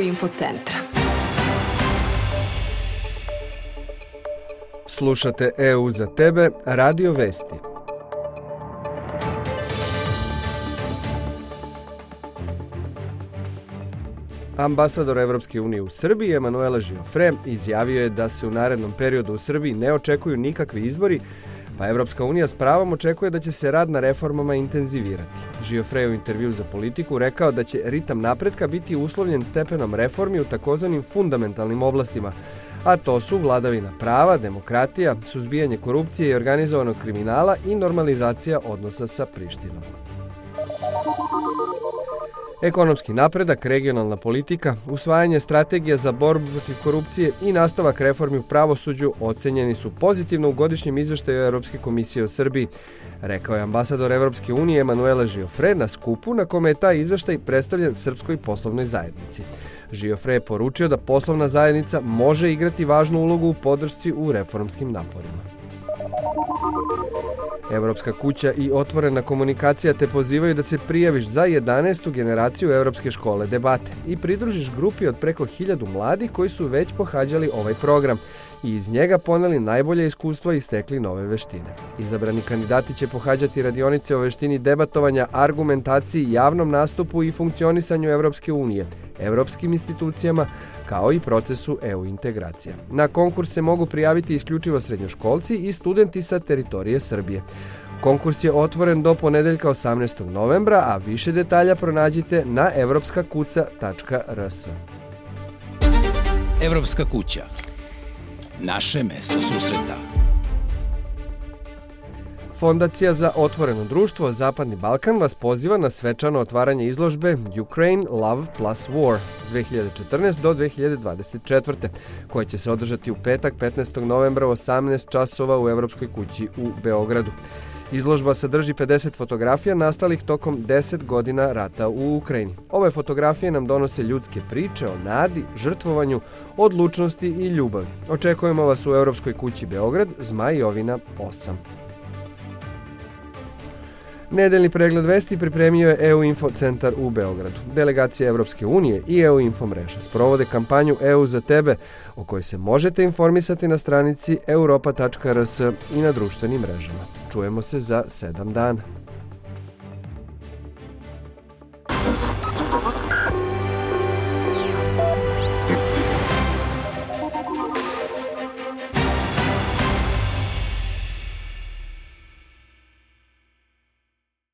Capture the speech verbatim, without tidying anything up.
Info centra. Slušate E U za tebe, Radio Vesti. Ambasador Evropske unije u Srbiji, Emanuela Giofre, izjavio je da se u narednom periodu u Srbiji ne očekuju nikakvi izbori, pa Evropska unija s pravom očekuje da će se rad na reformama intenzivirati. Giofre je u intervju za Politiku rekao da će ritam napretka biti uslovljen stepenom reformi u takozvanim fundamentalnim oblastima, a to su vladavina prava, demokratija, suzbijanje korupcije i organizovanog kriminala i normalizacija odnosa sa Prištinom. Ekonomski napredak, regionalna politika, usvajanje strategija za borbu protiv korupcije i nastavak reformi u pravosuđu ocenjeni su pozitivno u godišnjem izveštaju Europske komisije o Srbiji, rekao je ambasador Evropske unije Emanuela Giofre na skupu na kome je taj izveštaj predstavljen srpskoj poslovnoj zajednici. Giofre je poručio da poslovna zajednica može igrati važnu ulogu u podršci u reformskim naporima. Evropska kuća i otvorena komunikacija te pozivaju da se prijaviš za jedanaestu generaciju Evropske škole debate i pridružiš grupi od preko hiljadu mladih koji su već pohađali ovaj program i iz njega poneli najbolje iskustva i stekli nove veštine. Izabrani kandidati će pohađati radionice o veštini debatovanja, argumentaciji, javnom nastupu i funkcionisanju Evropske unije, evropskim institucijama, kao i procesu E U integracija. Na konkurs se mogu prijaviti isključivo srednjoškolci i studenti sa teritorije Srbije. Konkurs je otvoren do ponedeljka osamnaestog novembra, a više detalja pronađite na evropska kuca tačka r s. Evropska kuća. Naše mesto susreta. Fondacija za otvoreno društvo Zapadni Balkan vas poziva na svečano otvaranje izložbe Ukraine Love plus War dve hiljade četrnaeste do dve hiljade dvadeset četvrte. koja će se održati u petak petnaestog novembra u osamnaest časova u Evropskoj kući u Beogradu. Izložba sadrži pedeset fotografija nastalih tokom deset godina rata u Ukrajini. Ove fotografije nam donose ljudske priče o nadi, žrtvovanju, odlučnosti i ljubavi. Očekujemo vas u Evropskoj kući Beograd, Zmajovina osam. Nedeljni pregled vesti pripremio je E U Info centar u Beogradu. Delegacija Evropske unije i E U Info mreža sprovode kampanju E U za tebe, o kojoj se možete informisati na stranici europa tačka r s i na društvenim mrežama. Čujemo se za sedam dana.